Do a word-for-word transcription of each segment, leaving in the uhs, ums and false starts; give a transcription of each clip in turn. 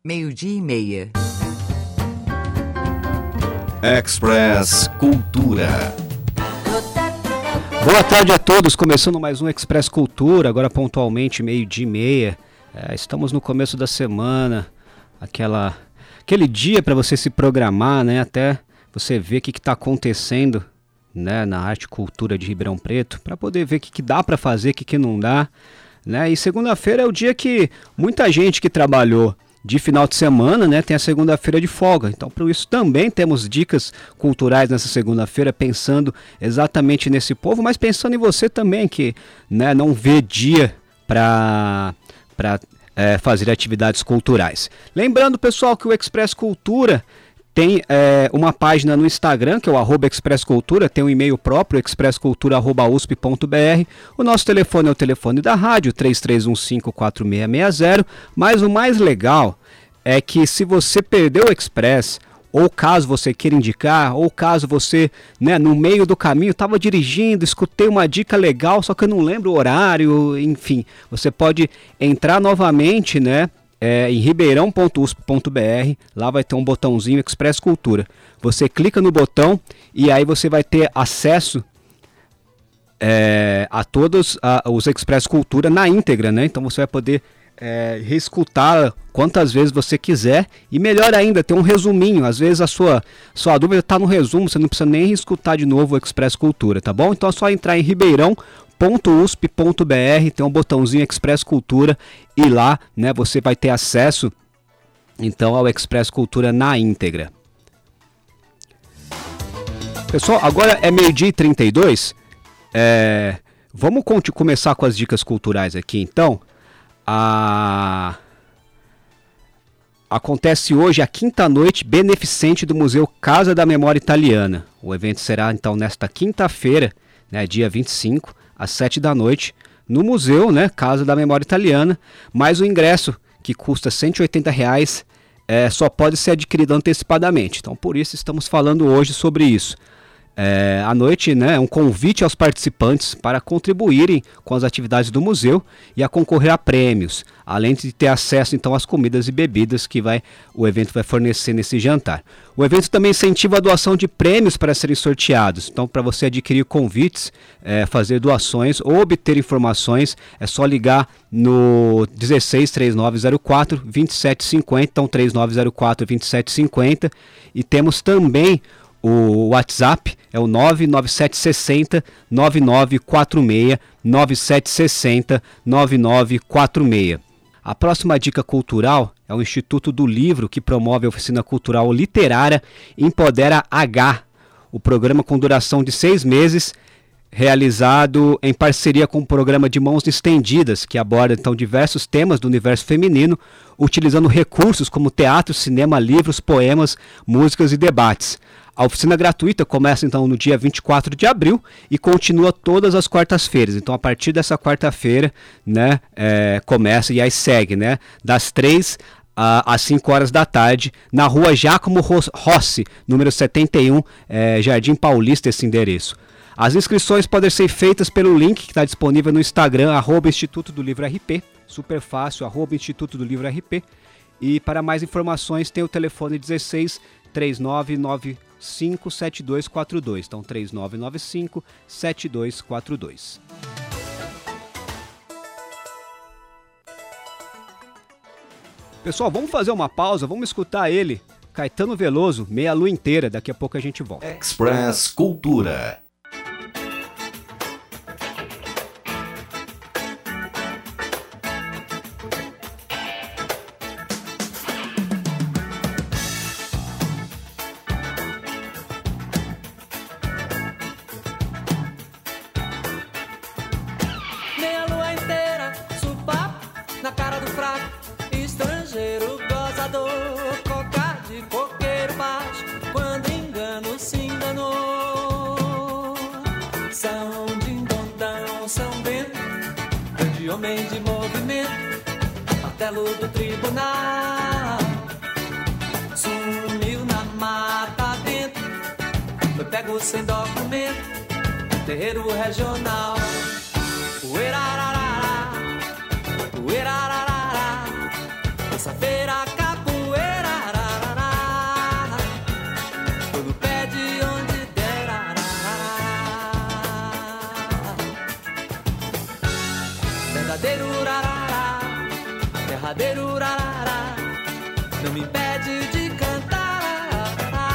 meio-dia e meia. Express Cultura. Boa tarde a todos, começando mais um Express Cultura, agora pontualmente meio-dia e meia. É, estamos no começo da semana, aquela, aquele dia para você se programar, né, até você ver o que está acontecendo, né, na arte e cultura de Ribeirão Preto, para poder ver o que, que dá para fazer, o que, que não dá. Né? E segunda-feira é o dia que muita gente que trabalhou de final de semana, né, tem a segunda-feira de folga. Então, por isso também temos dicas culturais nessa segunda-feira, pensando exatamente nesse povo, mas pensando em você também, que, né, não vê dia para para é, fazer atividades culturais. Lembrando, pessoal, que o Express Cultura tem é, uma página no Instagram, que é o arroba Express Cultura, tem um e-mail próprio, express cultura arroba usp ponto br. O nosso telefone é o telefone da rádio, três três um cinco, quatro seis seis zero. Mas o mais legal é que se você perdeu o Express, ou caso você queira indicar, ou caso você, né, no meio do caminho, estava dirigindo, escutei uma dica legal, só que eu não lembro o horário, enfim, você pode entrar novamente, né? É, em ribeirão ponto usp ponto br, lá vai ter um botãozinho Express Cultura. Você clica no botão e aí você vai ter acesso é, a todos a, os Express Cultura na íntegra, né? Então você vai poder é, reescutar quantas vezes você quiser e melhor ainda, ter um resuminho. Às vezes a sua, sua dúvida está no resumo, você não precisa nem reescutar de novo o Express Cultura, tá bom? Então é só entrar em ribeirão ponto usp ponto br, tem um botãozinho Express Cultura e lá, né, você vai ter acesso então ao Express Cultura na íntegra. Pessoal, agora é meio-dia e trinta e dois, é, vamos começar com as dicas culturais aqui então. A... Acontece hoje a quinta noite beneficente do Museu Casa da Memória Italiana. O evento será então nesta quinta-feira, né, dia vinte e cinco, às sete da noite, no Museu, né, Casa da Memória Italiana, mas o ingresso, que custa cento e oitenta reais, é, só pode ser adquirido antecipadamente. Então, por isso, estamos falando hoje sobre isso. É, à noite, né, é um convite aos participantes para contribuírem com as atividades do museu e a concorrer a prêmios, além de ter acesso então às comidas e bebidas que vai, o evento vai fornecer nesse jantar. O evento também incentiva a doação de prêmios para serem sorteados. Então, para você adquirir convites, é, fazer doações ou obter informações, é só ligar no dezesseis, trinta e nove zero quatro, vinte e sete cinquenta, então trinta e nove zero quatro, vinte e sete cinquenta, e temos também o WhatsApp, é o nove nove sete seis zero, nove nove quatro seis, nove sete seis zero, nove nove quatro seis. A próxima dica cultural é o Instituto do Livro, que promove a oficina cultural literária Empodera H, o programa com duração de seis meses, realizado em parceria com o programa de Mãos Estendidas, que aborda então diversos temas do universo feminino, utilizando recursos como teatro, cinema, livros, poemas, músicas e debates. A oficina gratuita começa então no dia vinte e quatro de abril e continua todas as quartas-feiras. Então, a partir dessa quarta-feira, né, é, começa e aí segue, né, das três às cinco horas da tarde, na rua Giacomo Rossi, número setenta e um, é, Jardim Paulista, esse endereço. As inscrições podem ser feitas pelo link que está disponível no Instagram, arroba Instituto do Livro R P, super fácil, arroba Instituto do Livro R P. E para mais informações tem o telefone dezesseis, três nove nove cinco, sete dois quatro dois, então três nove nove cinco, sete dois quatro dois. Pessoal, vamos fazer uma pausa, vamos escutar ele, Caetano Veloso, Meia Lua Inteira, daqui a pouco a gente volta. Express Cultura. Homem de movimento, martelo do tribunal, sumiu na mata dentro, foi pego sem documento, terreiro regional. Uerararara, uerararara, terça-feira Cabum, não me impede de cantar.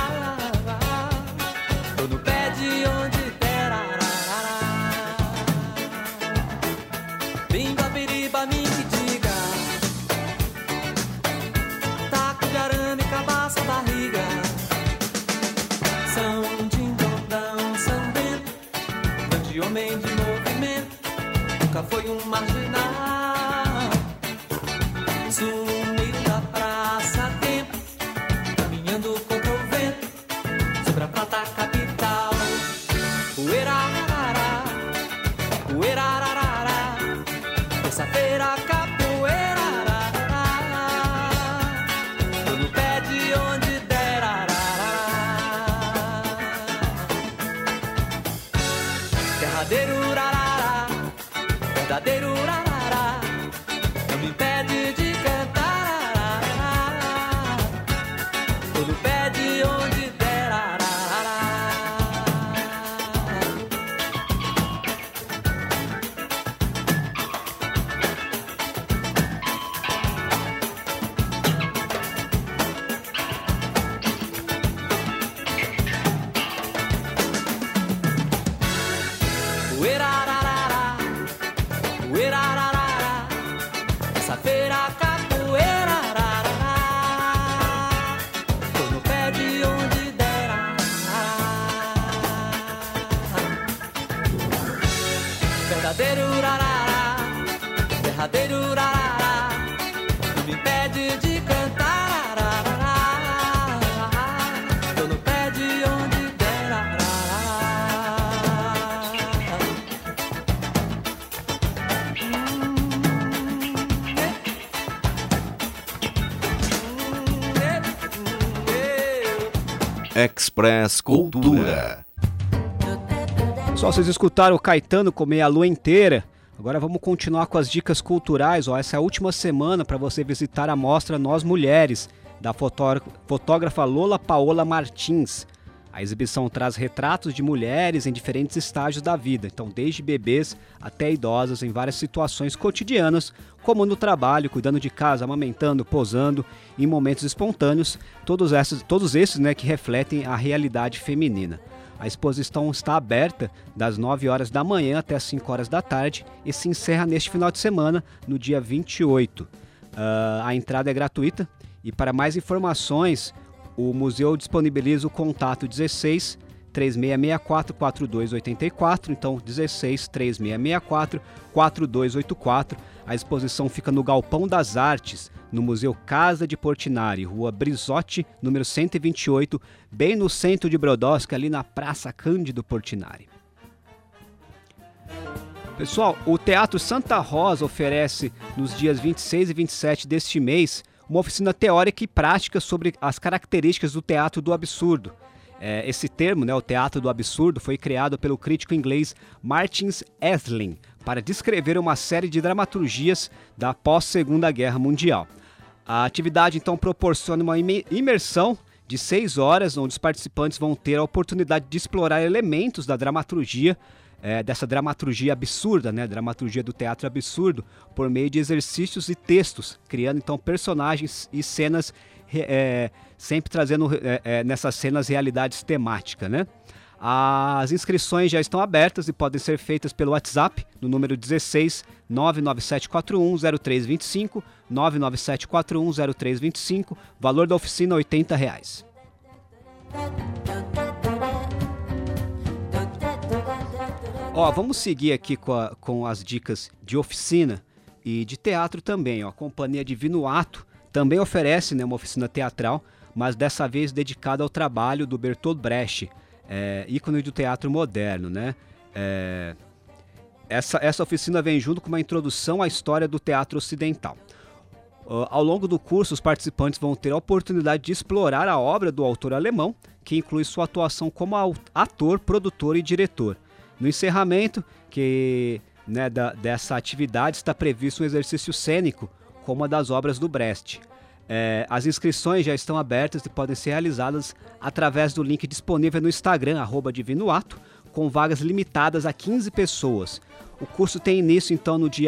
Tô no pé de onde der. Bimba, biriba, me que diga. Taco de arame, cabaça, barriga. São dindondão, São Bento, grande homem de movimento, nunca foi um marginal. Sumiu da praça a tempo, caminhando contra o vento, sobre a prata capital. Uerarará, uerarará, terça-feira capoeira. Tô no pé de onde der. Derradeiro, urarará, verdadeiro urarará, não me impede de cantar. Tô no pé de onde der. Uerarará, uerarará, essa feira capoeira. Tô no pé de onde der. Verdadeiro urarará, derradeiro urarará, não me impede de cantar. Tô no pé de onde der. Express Cultura. Só vocês escutaram o Caetano com Meia Lua Inteira. Agora vamos continuar com as dicas culturais. Ó, essa é a última semana para você visitar a mostra Nós Mulheres, da fotógrafa Lola Paola Martins. A exibição traz retratos de mulheres em diferentes estágios da vida, então desde bebês até idosas em várias situações cotidianas, como no trabalho, cuidando de casa, amamentando, posando, em momentos espontâneos, todos esses, todos esses né, que refletem a realidade feminina. A exposição está aberta das nove horas da manhã até as cinco horas da tarde e se encerra neste final de semana, no dia vinte e oito. Uh, a entrada é gratuita e para mais informações, o museu disponibiliza o contato dezesseis, três seis seis quatro, quatro dois oito quatro, então dezesseis, três seis seis quatro, quatro dois oito quatro. A exposição fica no Galpão das Artes, no Museu Casa de Portinari, Rua Brizotti, número cento e vinte e oito, bem no centro de Brodowski, ali na Praça Cândido Portinari. Pessoal, o Teatro Santa Rosa oferece, nos dias vinte e seis e vinte e sete deste mês, uma oficina teórica e prática sobre as características do teatro do absurdo. É, esse termo, né, o teatro do absurdo, foi criado pelo crítico inglês Martin Esslin para descrever uma série de dramaturgias da pós-Segunda Guerra Mundial. A atividade, então, proporciona uma imersão de seis horas, onde os participantes vão ter a oportunidade de explorar elementos da dramaturgia, É, dessa dramaturgia absurda, né, dramaturgia do teatro absurdo, por meio de exercícios e textos, criando então personagens e cenas, é, sempre trazendo é, é, nessas cenas realidades temáticas, né? As inscrições já estão abertas e podem ser feitas pelo WhatsApp, no número dezesseis, nove nove sete quatro um zero três dois cinco, nove nove sete quatro um zero três dois cinco, valor da oficina oitenta reais. Ó, vamos seguir aqui com, a, com as dicas de oficina e de teatro também. Ó. A Companhia Divino Ato também oferece, né, uma oficina teatral, mas dessa vez dedicada ao trabalho do Bertolt Brecht, é, ícone do teatro moderno. Né? É, essa, essa oficina vem junto com uma introdução à história do teatro ocidental. Uh, ao longo do curso, os participantes vão ter a oportunidade de explorar a obra do autor alemão, que inclui sua atuação como ator, produtor e diretor. No encerramento que, né, da, dessa atividade está previsto um exercício cênico com uma das obras do Brecht. É, as inscrições já estão abertas e podem ser realizadas através do link disponível no Instagram, arroba Divino Ato, com vagas limitadas a quinze pessoas. O curso tem início então no dia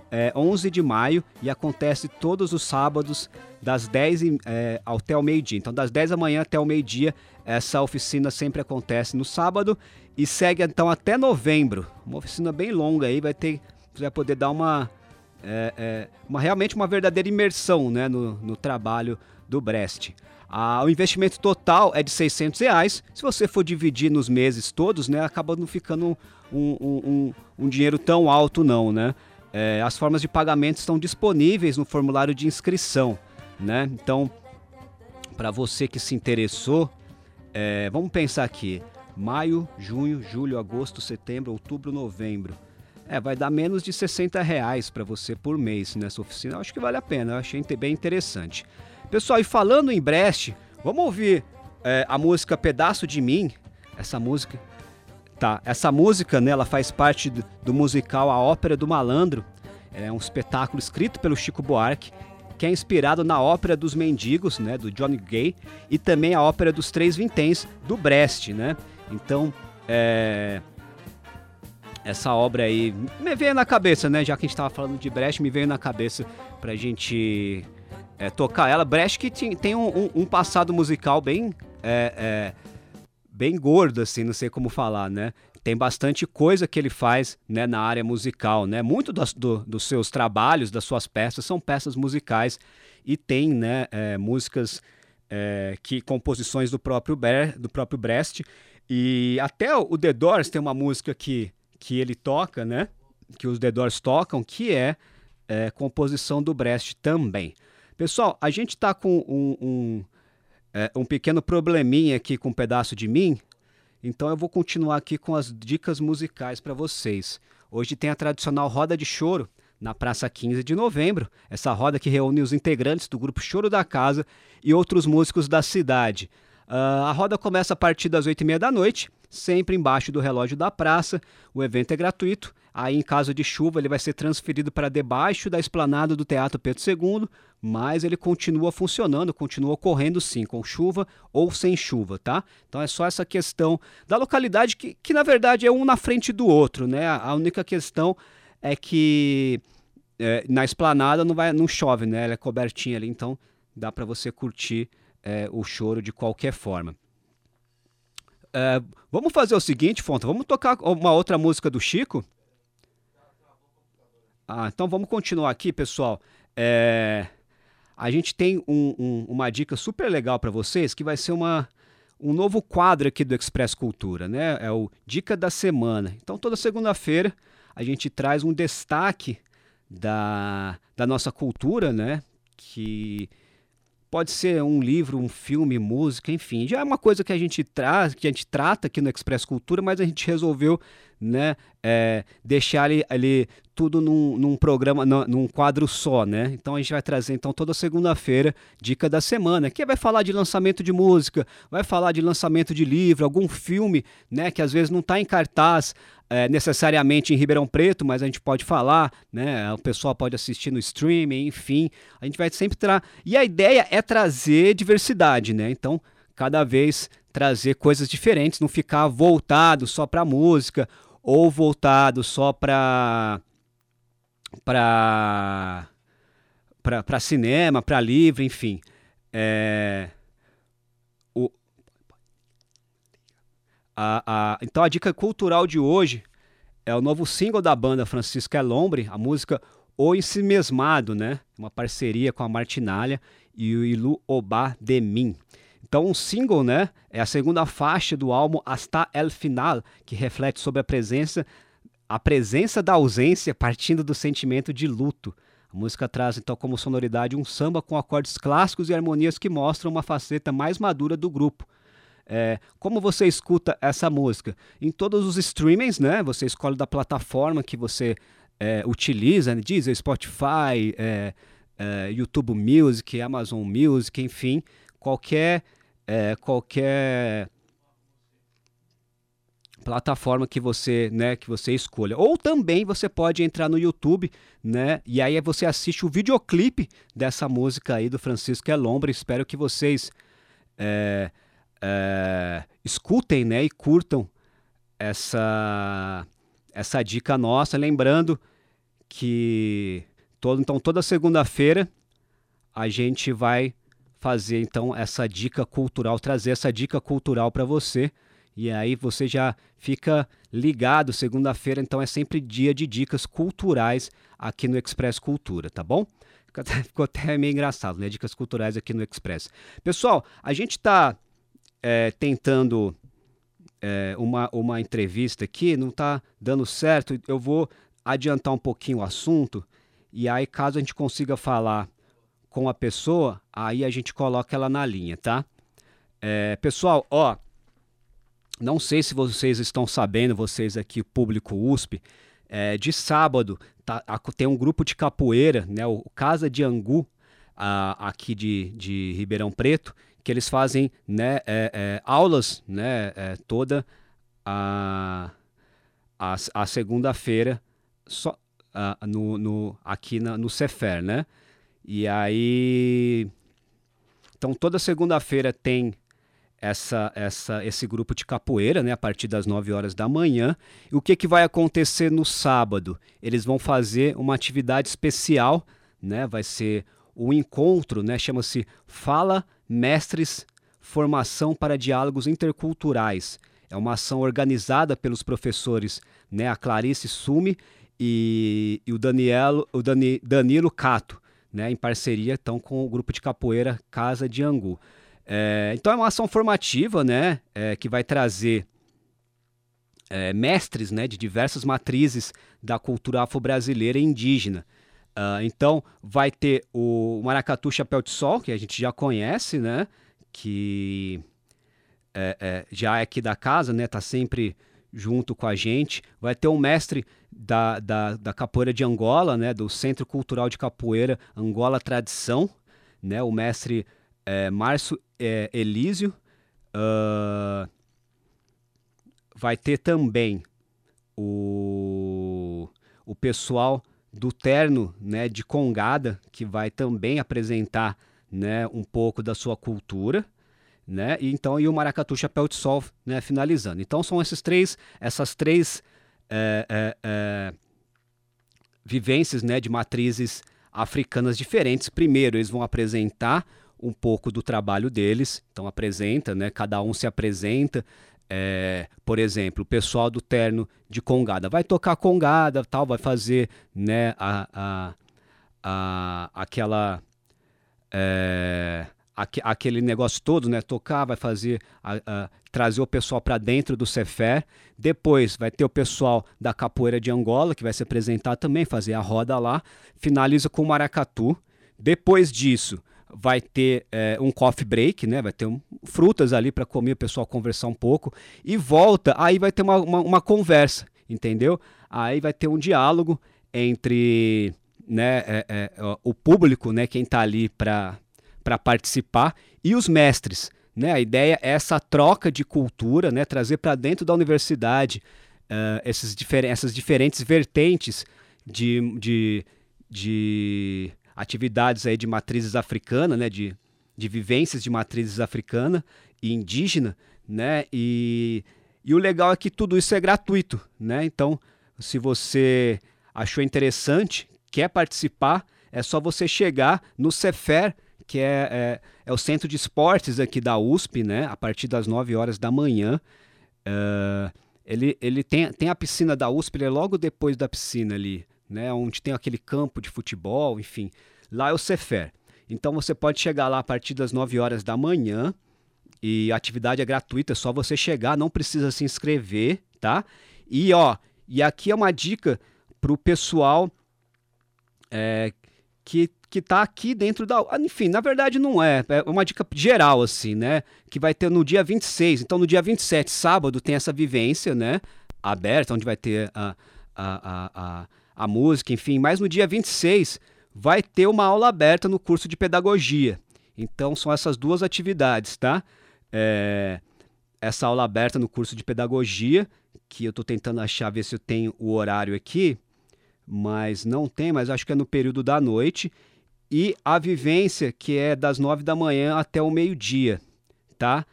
é, onze de maio e acontece todos os sábados das dez é, até o meio-dia. Então, das dez da manhã até o meio-dia, essa oficina sempre acontece no sábado e segue então até novembro. Uma oficina bem longa aí, vai ter, você vai poder dar uma, é, é, uma realmente uma verdadeira imersão, né, no, no trabalho do Brest. Ah, o investimento total é de seiscentos reais. Se você for dividir nos meses todos, né, acaba não ficando um, um, um, um dinheiro tão alto não, né? É, as formas de pagamento estão disponíveis no formulário de inscrição, né? Então, para você que se interessou, é, vamos pensar aqui, maio, junho, julho, agosto, setembro, outubro, novembro. É, vai dar menos de sessenta reais para você por mês nessa oficina. Eu acho que vale a pena, eu achei bem interessante. Pessoal, e falando em Brest, vamos ouvir é, a música Pedaço de Mim. Essa música, tá, essa música, né, ela faz parte do, do musical A Ópera do Malandro. É um espetáculo escrito pelo Chico Buarque, que é inspirado na Ópera dos Mendigos, né, do Johnny Gay, e também a Ópera dos Três Vinténs, do Brest, né? Então, é... essa obra aí me veio na cabeça, né? Já que a gente estava falando de Brest, me veio na cabeça pra gente... É, tocar ela. Brest que tem um, um, um passado musical bem é, é, bem gordo, assim, não sei como falar, né? Tem bastante coisa que ele faz, né, na área musical, né? Muito das, do, dos seus trabalhos, das suas peças, são peças musicais e tem, né, é, músicas, é, que composições do próprio, Ber, do próprio Brest. E até o The Doors tem uma música que, que ele toca, né? Que os The Doors tocam, que é, é composição do Brest também. Pessoal, a gente está com um, um, é, um pequeno probleminha aqui com um pedaço de mim, então eu vou continuar aqui com as dicas musicais para vocês. Hoje tem a tradicional Roda de Choro, na Praça quinze de novembro, essa roda que reúne os integrantes do grupo Choro da Casa e outros músicos da cidade. Uh, a roda começa a partir das oito e meia da noite, sempre embaixo do relógio da praça. O evento é gratuito. Aí, em caso de chuva, ele vai ser transferido para debaixo da esplanada do Teatro Pedro segundo, mas ele continua funcionando, continua ocorrendo sim, com chuva ou sem chuva, tá? Então é só essa questão da localidade que, que na verdade, é um na frente do outro, né? A única questão é que é, na esplanada não, vai, não chove, né? Ela é cobertinha ali, então dá para você curtir é, o choro de qualquer forma. É, vamos fazer o seguinte, Fonta, vamos tocar uma outra música do Chico? Ah, então vamos continuar aqui, pessoal. É, a gente tem um, um, uma dica super legal para vocês, que vai ser uma, um novo quadro aqui do Express Cultura, né? É o Dica da Semana. Então toda segunda-feira a gente traz um destaque da, da nossa cultura, né? Que pode ser um livro, um filme, música, enfim. Já é uma coisa que a gente traz, que a gente trata aqui no Express Cultura, mas a gente resolveu, né, é, deixar ali, ali tudo num, num programa, num, num quadro só, né? Então a gente vai trazer então toda segunda-feira Dica da Semana, que vai falar de lançamento de música, vai falar de lançamento de livro, algum filme, né, que às vezes não está em cartaz é, necessariamente em Ribeirão Preto, mas a gente pode falar, né? O pessoal pode assistir no streaming, enfim. A gente vai sempre tra... E a ideia é trazer diversidade, né? Então, cada vez trazer coisas diferentes, não ficar voltado só para música ou voltado só para para para cinema, para livro, enfim. É... O... A, a... Então a dica cultural de hoje é o novo single da banda Francisco Elombre, a música O Ensimesmado, né? Uma parceria com a Martinalha e o Ilu Obá de Mim. Então, um single, né, é a segunda faixa do álbum Hasta el Final, que reflete sobre a presença, a presença da ausência partindo do sentimento de luto. A música traz, então, como sonoridade um samba com acordes clássicos e harmonias que mostram uma faceta mais madura do grupo. É, como você escuta essa música? Em todos os streamings, né, você escolhe da plataforma que você é, utiliza, né, Deezer, Spotify, é, é, YouTube Music, Amazon Music, enfim, qualquer... É, qualquer plataforma que você, né, que você escolha. Ou também você pode entrar no YouTube, né, e aí você assiste o videoclipe dessa música aí do Francisco Elombre. Espero que vocês é, é, escutem, né, e curtam essa, essa dica nossa. Lembrando que todo, então toda segunda-feira a gente vai fazer então essa dica cultural, trazer essa dica cultural para você. E aí você já fica ligado, segunda-feira, então é sempre dia de dicas culturais aqui no Express Cultura, tá bom? Ficou até meio engraçado, né? Dicas culturais aqui no Express. Pessoal, a gente está é, tentando é, uma, uma entrevista aqui, não está dando certo. Eu vou adiantar um pouquinho o assunto e aí caso a gente consiga falar com a pessoa, aí a gente coloca ela na linha, tá? É, pessoal, ó... Não sei se vocês estão sabendo, vocês aqui, o público U S P, é, de sábado tá, tem um grupo de capoeira, né, o Casa de Angu, a, aqui de, de Ribeirão Preto, que eles fazem, né, é, é, aulas, né, é, toda a, a, a segunda-feira só, a, no, no, aqui na, no Cefer, né? E aí, então toda segunda-feira tem Essa, essa, esse grupo de capoeira, né, a partir das nove horas da manhã. E o que, que vai acontecer no sábado? Eles vão fazer uma atividade especial, né, vai ser o encontro, né, chama-se Fala Mestres Formação para Diálogos Interculturais. É uma ação organizada pelos professores, né, a Clarice Sumi e, e o, Daniel, o Dani, Danilo Cato, né, em parceria então, com o grupo de capoeira Casa de Angu. É, então é uma ação formativa, né, é, que vai trazer é, mestres, né, de diversas matrizes da cultura afro-brasileira e indígena. Uh, então vai ter o Maracatu Chapéu de Sol, que a gente já conhece, né, que é, é, já é aqui da casa, né, tá sempre junto com a gente. Vai ter um mestre da, da, da capoeira de Angola, né, do Centro Cultural de Capoeira Angola Tradição, né, o mestre É, Márcio é, Elísio. Uh, vai ter também o, o pessoal do Terno, né, de Congada, que vai também apresentar, né, um pouco da sua cultura, né, e, então, e o Maracatu Chapéu de Sol, né, finalizando. Então são esses três, essas três é, é, é, vivências, né, de matrizes africanas diferentes. Primeiro eles vão apresentar um pouco do trabalho deles, então apresenta, né? Cada um se apresenta, é, por exemplo, o pessoal do Terno de Congada vai tocar congada, tal, vai fazer, né, a, a, a, aquela, é, aqu, aquele negócio todo, né, tocar, vai fazer, a, a, trazer o pessoal para dentro do Cefer. Depois vai ter o pessoal da capoeira de Angola, que vai se apresentar também, fazer a roda lá, finaliza com o maracatu. Depois disso vai ter é, um coffee break, né? Vai ter um, frutas ali para comer, o pessoal conversar um pouco. E volta, aí vai ter uma, uma, uma conversa, entendeu? Aí vai ter um diálogo entre, né, é, é, o público, né, quem está ali para para participar, e os mestres. Né? A ideia é essa troca de cultura, né? Trazer para dentro da universidade uh, esses difer- essas diferentes vertentes de... de, de atividades aí de matrizes africanas, né, de, de vivências de matrizes africana e indígena, né, e, e o legal é que tudo isso é gratuito, né, então se você achou interessante, quer participar, é só você chegar no Cefer, que é, é, é o centro de esportes aqui da U S P, né, a partir das nove horas da manhã. Uh, ele ele tem, tem a piscina da U S P, ele é logo depois da piscina ali, né, onde tem aquele campo de futebol, enfim, lá é o Cefer. Então você pode chegar lá a partir das nove horas da manhã e a atividade é gratuita, é só você chegar, não precisa se inscrever, tá? E ó, e aqui é uma dica pro pessoal é, que, que tá aqui dentro da... Enfim, na verdade não é, é uma dica geral assim, né? Que vai ter no dia vinte e seis, então no dia vinte e sete, sábado, tem essa vivência, né? Aberta, onde vai ter a... a, a, a a música, enfim, mas no dia vinte e seis vai ter uma aula aberta no curso de pedagogia. Então são essas duas atividades, tá? É, essa aula aberta no curso de pedagogia, que eu estou tentando achar, ver se eu tenho o horário aqui, mas não tem, mas acho que é no período da noite, e a vivência, que é das nove da manhã até o meio-dia, tá?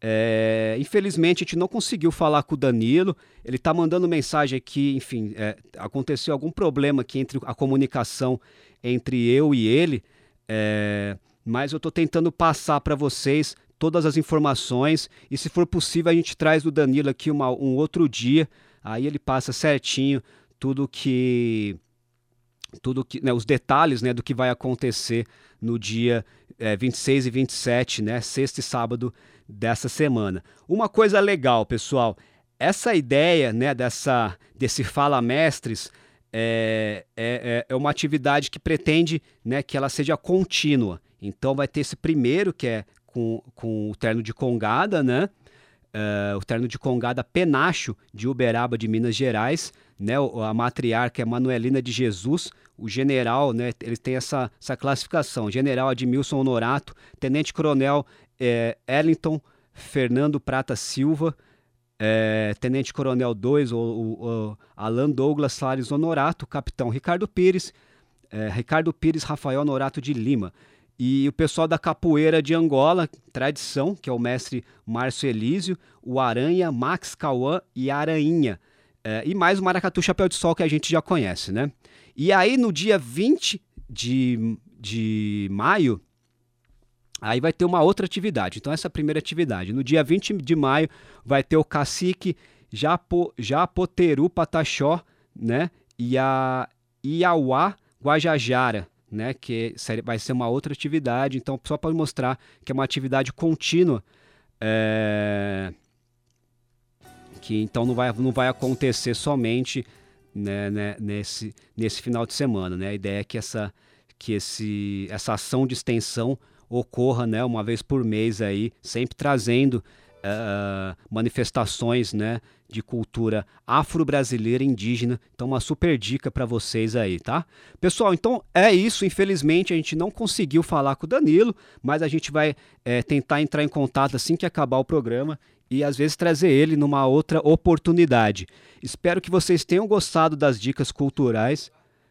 É, infelizmente a gente não conseguiu falar com o Danilo, ele está mandando mensagem aqui, enfim, é, aconteceu algum problema aqui entre a comunicação entre eu e ele, é, mas eu estou tentando passar para vocês todas as informações e se for possível a gente traz do Danilo aqui uma, um outro dia, aí ele passa certinho tudo que... tudo que, né, os detalhes, né, do que vai acontecer no dia é, vinte e seis e vinte e sete, né, sexta e sábado dessa semana. Uma coisa legal, pessoal, essa ideia, né, dessa, desse Fala Mestres é, é, é uma atividade que pretende, né, que ela seja contínua. Então vai ter esse primeiro, que é com, com o terno de Congada, né, Uh, o terno de Congada Penacho, de Uberaba, de Minas Gerais, né, a matriarca é Manuelina de Jesus, o general, né, ele tem essa, essa classificação, general Admilson Honorato, tenente-coronel é, Ellington Fernando Prata Silva, é, tenente-coronel dois, o, o, o Alan Douglas Salles Honorato, capitão Ricardo Pires, é, Ricardo Pires Rafael Honorato de Lima. E o pessoal da capoeira de Angola, tradição, que é o mestre Márcio Elísio, o Aranha, Max Cauã e Aranha. É, e mais o Maracatu Chapéu de Sol, que a gente já conhece, né? E aí no dia vinte de, de maio, aí vai ter uma outra atividade. Então essa é a primeira atividade. No dia vinte de maio vai ter o cacique Japo, Japoteru Pataxó, né? E a Iauá Guajajara, né, que vai ser uma outra atividade, então só para mostrar que é uma atividade contínua, é... que então não vai, não vai acontecer somente, né, né, nesse, nesse final de semana, né? A ideia é que essa, que esse, essa ação de extensão ocorra, né, uma vez por mês aí, sempre trazendo uh, manifestações, né, de cultura afro-brasileira indígena. Então uma super dica para vocês aí, tá? Pessoal, então é isso. Infelizmente a gente não conseguiu falar com o Danilo, mas a gente vai é, tentar entrar em contato assim que acabar o programa e às vezes trazer ele numa outra oportunidade. Espero que vocês tenham gostado das dicas culturais.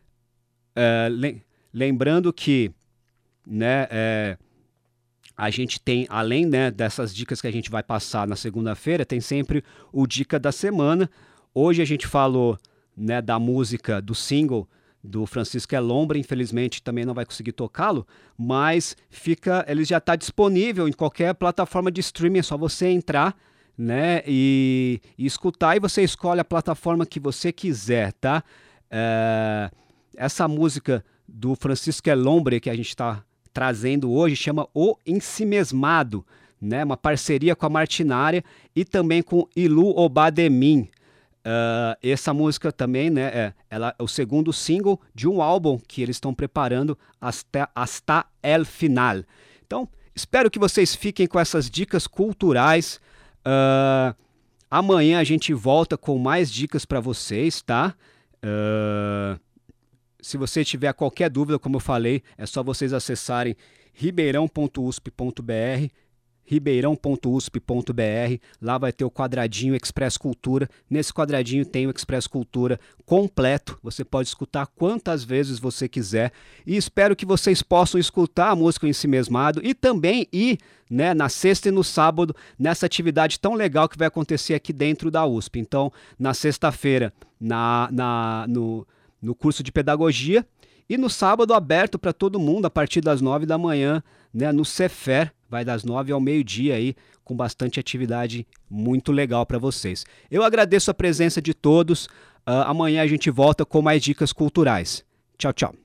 É, lem- lembrando que, né, é, a gente tem, além, né, dessas dicas que a gente vai passar na segunda-feira, tem sempre o Dica da Semana. Hoje a gente falou, né, da música, do single do Francisco Elombre, infelizmente também não vai conseguir tocá-lo, mas fica, ele já está disponível em qualquer plataforma de streaming, é só você entrar, né, e, e escutar, e você escolhe a plataforma que você quiser, tá? É, essa música do Francisco Elombre que a gente está trazendo hoje chama O Ensimesmado, né? Uma parceria com a Martinária e também com Ilu Obademin. Uh, essa música também, né, é, ela é o segundo single de um álbum que eles estão preparando, Hasta, Hasta el Final. Então, espero que vocês fiquem com essas dicas culturais. Uh, amanhã a gente volta com mais dicas para vocês, tá? Uh, Se você tiver qualquer dúvida, como eu falei, é só vocês acessarem ribeirão ponto u s p ponto b r, ribeirão ponto u s p ponto b r. Lá vai ter o quadradinho Express Cultura. Nesse quadradinho tem o Express Cultura completo. Você pode escutar quantas vezes você quiser. E espero que vocês possam escutar a música Ensimesmado e também ir, né, na sexta e no sábado nessa atividade tão legal que vai acontecer aqui dentro da U S P. Então, na sexta-feira, na, na, no... no curso de pedagogia, e no sábado aberto para todo mundo a partir das nove da manhã, né, no Cefer, vai das nove ao meio-dia aí, com bastante atividade muito legal para vocês. Eu agradeço a presença de todos, uh, amanhã a gente volta com mais dicas culturais. Tchau, tchau.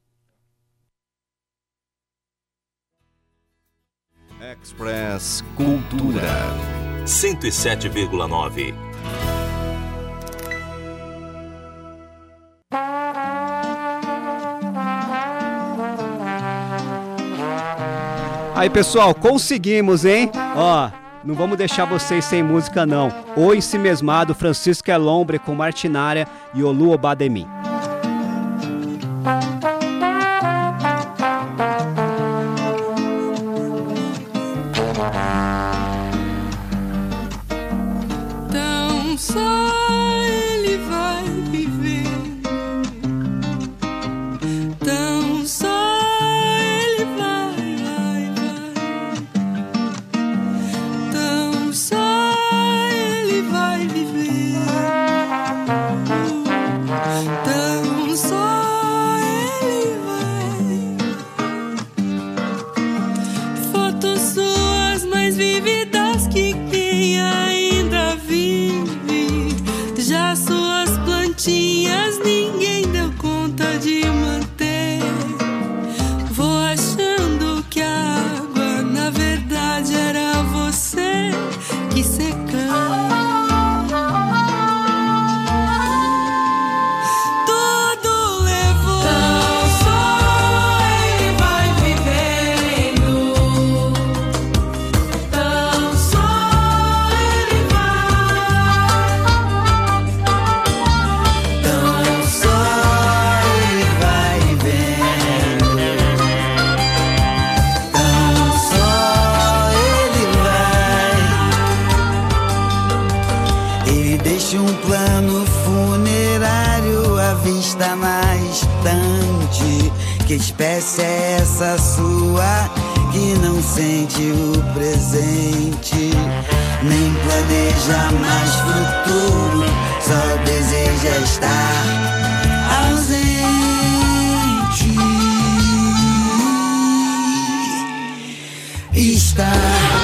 Express Cultura cento e sete vírgula nove. Aí, pessoal, conseguimos, hein? Ó, não vamos deixar vocês sem música, não. O Ensimesmado, Francisco Elombre com Martinária e Olu Obademin. Tão só ele vai viver, tão só ele vai, vai, vai, tão fotos suas mais vívidas que quem ainda vive. Já suas plantinhas ninguém deu conta de manter. Vou achando que a água na verdade era você que secando. Um plano funerário à vista na estante. Que espécie é essa sua que não sente o presente? Nem planeja mais futuro, só deseja estar ausente. Estar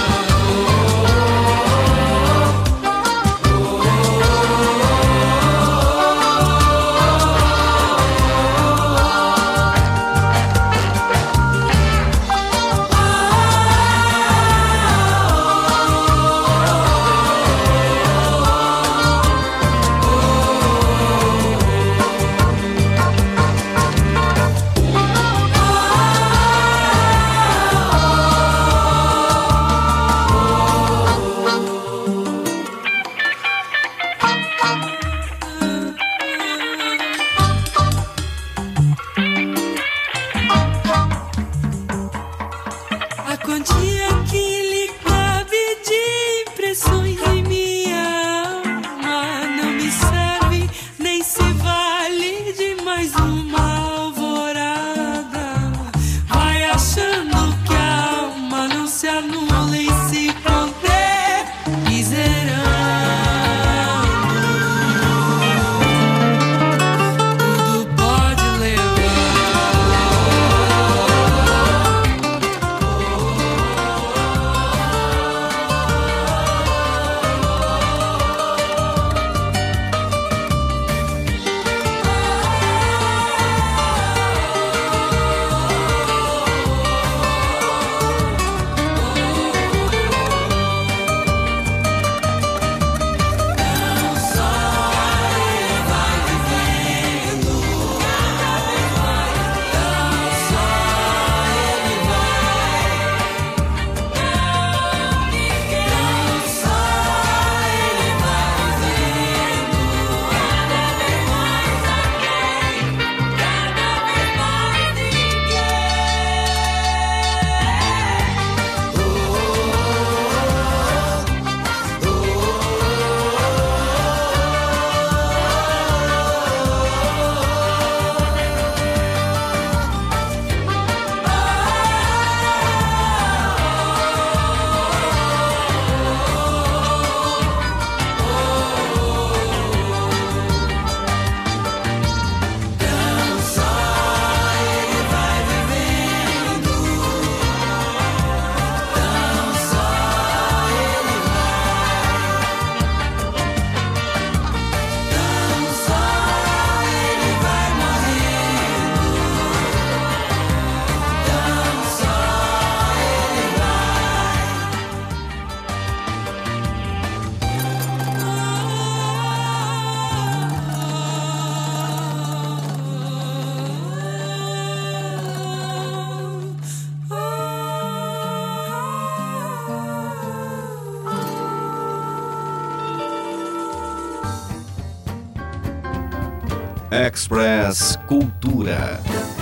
Express Cultura.